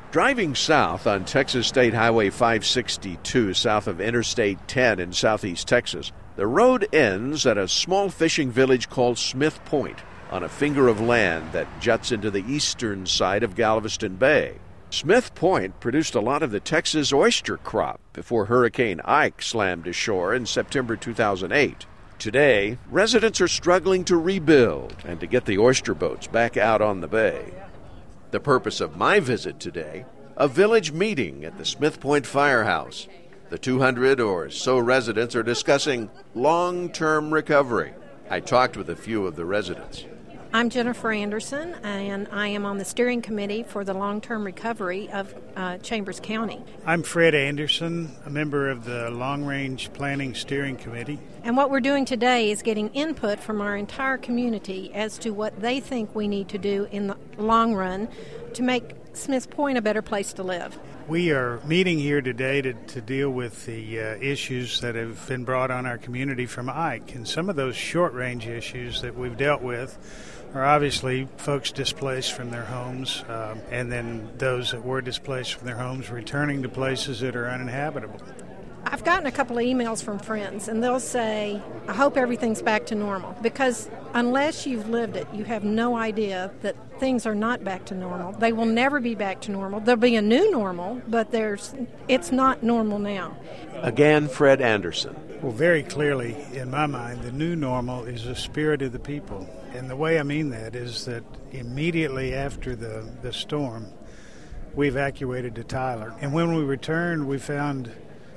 Driving south on Texas State Highway 562 south of Interstate 10 in southeast Texas, the road ends at a small fishing village called Smith Point on a finger of land that juts into the eastern side of Galveston Bay. Smith Point produced a lot of the Texas oyster crop before Hurricane Ike slammed ashore in September 2008. Today, residents are struggling to rebuild and to get the oyster boats back out on the bay. The purpose of my visit today, a village meeting at the Smith Point Firehouse. The 200 or so residents are discussing long-term recovery. I talked with a few of the residents. I'm Jennifer Anderson, and I am on the steering committee for the long-term recovery of Chambers County. I'm Fred Anderson, a member of the Long-Range Planning Steering Committee. And what we're doing today is getting input from our entire community as to what they think we need to do in the long run to make Smith Point a better place to live. We are meeting here today to deal with the issues that have been brought on our community from Ike. And some of those short-range issues that we've dealt with are obviously folks displaced from their homes, and then those that were displaced from their homes returning to places that are uninhabitable. I've gotten a couple of emails from friends, and they'll say, I hope everything's back to normal, because unless you've lived it, you have no idea that things are not back to normal. They will never be back to normal. There'll be a new normal, but it's not normal now. Again, Fred Anderson. Well, very clearly, in my mind, the new normal is the spirit of the people. And the way I mean that is that immediately after the storm, we evacuated to Tyler. And when we returned, we found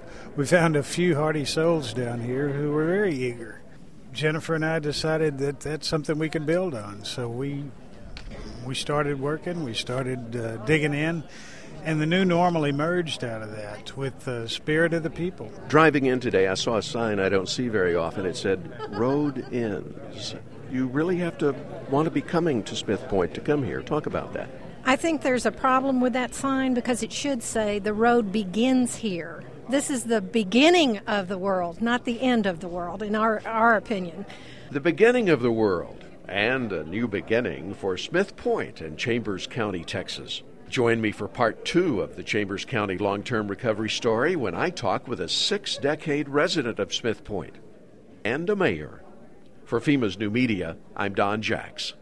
a few hardy souls down here who were very eager. Jennifer and I decided that that's something we could build on. So we started working, we started digging in, and the new normal emerged out of that with the spirit of the people. Driving in today, I saw a sign I don't see very often. It said, Road Ends. You really have to want to be coming to Smith Point to come here. Talk about that. I think there's a problem with that sign because it should say the road begins here. This is the beginning of the world, not the end of the world, in our opinion. The beginning of the world, and a new beginning for Smith Point in Chambers County, Texas. Join me for part 2 of the Chambers County long-term recovery story when I talk with a 6-decade resident of Smith Point and a mayor. For FEMA's New Media, I'm Don Jacks.